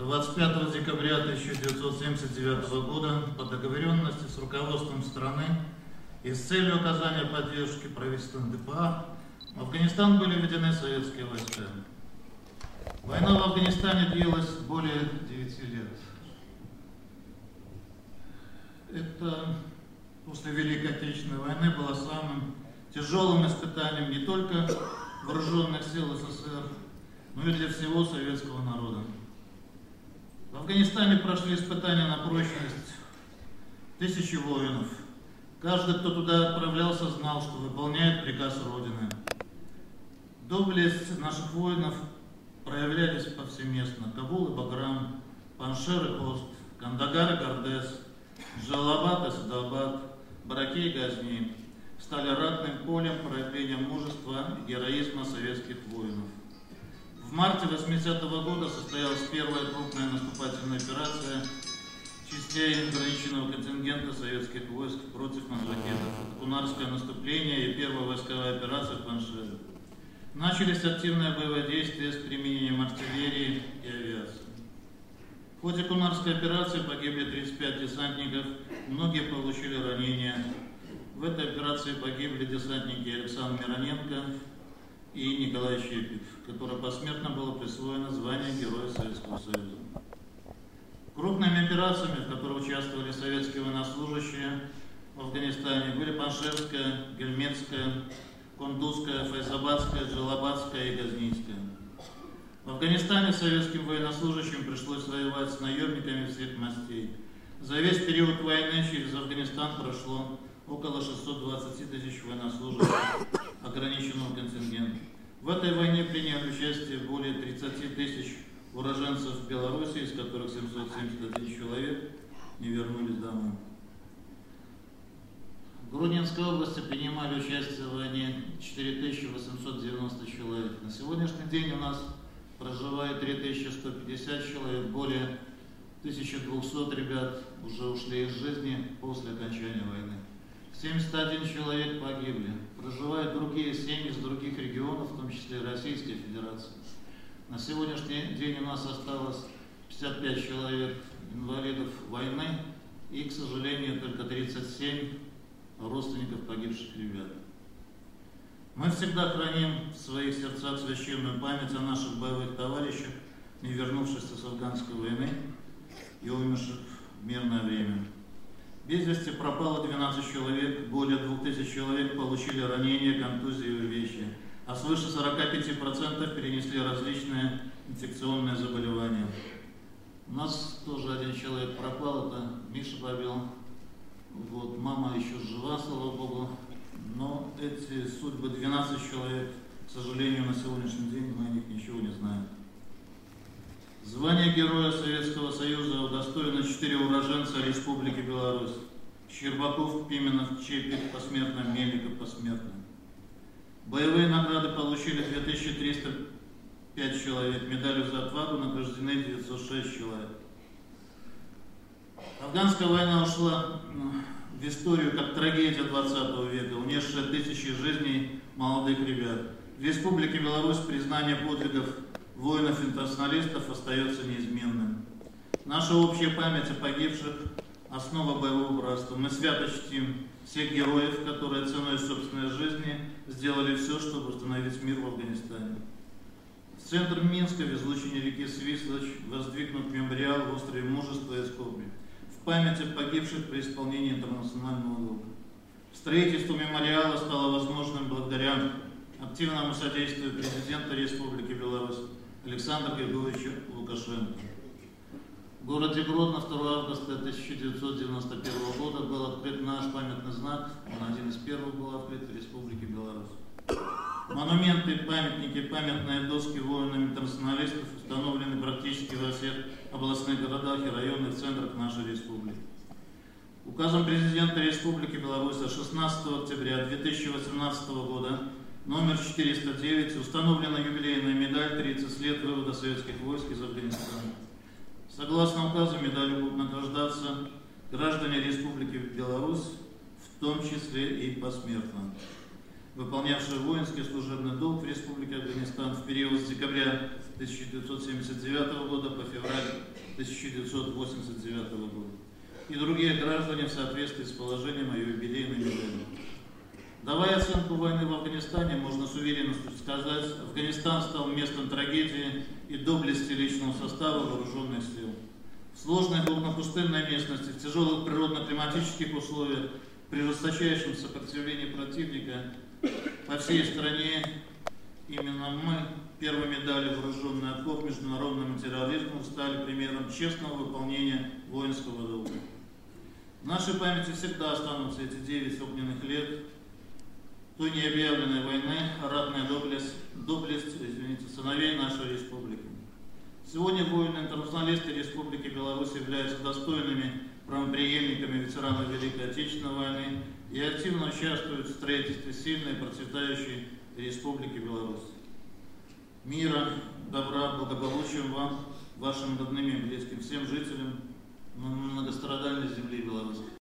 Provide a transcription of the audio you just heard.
25 декабря 1979 года по договоренности с руководством страны и с целью оказания поддержки правительству НДПА в Афганистан были введены советские войска. Война в Афганистане длилась более 9 лет. Это после Великой Отечественной войны было самым тяжелым испытанием не только вооруженных сил СССР, но и для всего советского народа. В Афганистане прошли испытания на прочность тысячи воинов. Каждый, кто туда отправлялся, знал, что выполняет приказ Родины. Доблесть наших воинов проявлялись повсеместно. Кабул и Баграм, Паншер и Хост, Кандагар и Гардес, Джалалабад и Садабад, Бараки и Газни стали ратным полем проявления мужества и героизма советских воинов. В марте 1980 года состоялась первая крупная наступательная операция частей ограниченного контингента советских войск против маджахедов. Это Кунарское наступление и первая войсковая операция в Паншере. Начались активные боевые действия с применением артиллерии и авиации. В ходе Кунарской операции погибли 35 десантников, многие получили ранения. В этой операции погибли десантники Александр Мироненко и Николай Щепик, которое посмертно было присвоено звание Героя Советского Союза. Крупными операциями, в которых участвовали советские военнослужащие в Афганистане, были Паншерская, Гельметская, Кундузская, Файзабадская, Джалалабадская и Газнийская. В Афганистане советским военнослужащим пришлось воевать с наемниками всех мастей. За весь период войны через Афганистан прошло около 620 тысяч военнослужащих ограниченного контингента. В этой войне приняли участие более 30 тысяч уроженцев Беларуси, из которых 771 человек не вернулись домой. В Грузинской области принимали участие в войне 4890 человек. На сегодняшний день у нас проживает 3150 человек, более 1200 ребят уже ушли из жизни после окончания войны. 71 человек погибли. Проживают другие семьи из других регионов, в том числе Российской Федерации. На сегодняшний день у нас осталось 55 человек инвалидов войны и, к сожалению, только 37 родственников погибших ребят. Мы всегда храним в своих сердцах священную память о наших боевых товарищах, не вернувшихся с афганской войны и умерших в мирное время. Без вести пропало 12 человек, более 2000 человек получили ранения, контузии и увечья, а свыше 45% перенесли различные инфекционные заболевания. У нас тоже один человек пропал, это Миша Бабел. Вот, мама еще жива, слава Богу, но эти судьбы 12 человек, к сожалению, на сегодняшний день мы о них ничего не знаем. Звание Героя Советского Союза удостоено 4 уроженца Республики Беларусь: Щербаков, Пименов, Чепик посмертно, Мельников посмертно. Боевые награды получили 2305 человек, медалью за отвагу награждены 906 человек. Афганская война ушла в историю как трагедия 20 века, унесшая тысячи жизней молодых ребят. В Республике Беларусь признание подвигов воинов-интернационалистов остается неизменным. Наша общая память о погибших – основа боевого братства. Мы свято чтим всех героев, которые ценой собственной жизни сделали все, чтобы установить мир в Афганистане. В центр Минска, в излучине реки Свислочь, воздвигнут мемориал в острове Мужества и Скорби в память о погибших при исполнении интернационального долга. Строительство мемориала стало возможным благодаря активному содействию президента Республики Беларусь Александра Григорьевича Лукашенко. В городе Гродно 2 августа 1991 года был открыт наш памятный знак, он один из первых был открыт в Республике Беларусь. Монументы, памятники, памятные доски воинам-интернационалистов установлены практически во всех областных городах и районных центрах нашей республики. Указом президента Республики Беларусь 16 октября 2018 года номер 409 установлена юбилейная медаль «30 лет вывода советских войск из Афганистана». Согласно указу, медалью будут награждаться граждане Республики Беларусь, в том числе и посмертно, выполнявшие воинский служебный долг в Республике Афганистан в период с декабря 1979 года по февраль 1989 года и другие граждане в соответствии с положением о юбилейной медали. Давая оценку войны в Афганистане, можно с уверенностью сказать, Афганистан стал местом трагедии и доблести личного состава вооруженных сил. В сложной горно-пустынной местности, в тяжелых природно-климатических условиях, при жесточайшем сопротивлении противника по всей стране, именно мы, первыми дали вооруженный отпор международному терроризму, стали примером честного выполнения воинского долга. В нашей памяти всегда останутся эти 9 огненных лет той необъявленной войны, ратная доблесть сыновей нашей республики. Сегодня воины-интернационалисты Республики Беларусь являются достойными правопреемниками ветеранов Великой Отечественной войны и активно участвуют в строительстве сильной и процветающей Республики Беларусь. Мира, добра, благополучия вам, вашим родным и близким, всем жителям многострадальных